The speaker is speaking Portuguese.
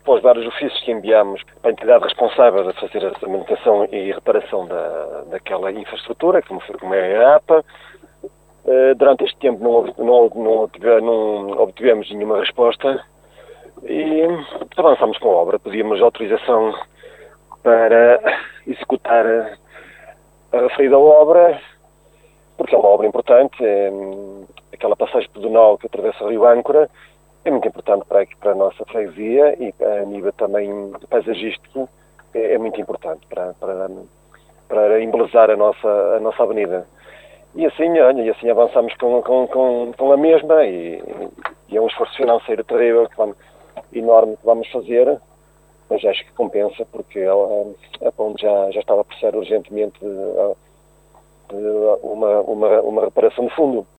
após vários ofícios que enviámos para a entidade responsável a fazer a manutenção e reparação daquela infraestrutura, como é a APA, durante este tempo não obtivemos nenhuma resposta e avançámos com a obra. Pedimos autorização para executar a referida obra, porque é uma obra importante. Aquela passagem pedonal que atravessa o Rio Âncora é muito importante para a nossa freguesia e a nível também paisagístico é muito importante para embelezar a nossa avenida. E assim avançamos com a mesma e é um esforço financeiro terrível, enorme que vamos fazer, mas acho que compensa, porque a ponte já estava a precisar urgentemente de uma reparação de fundo.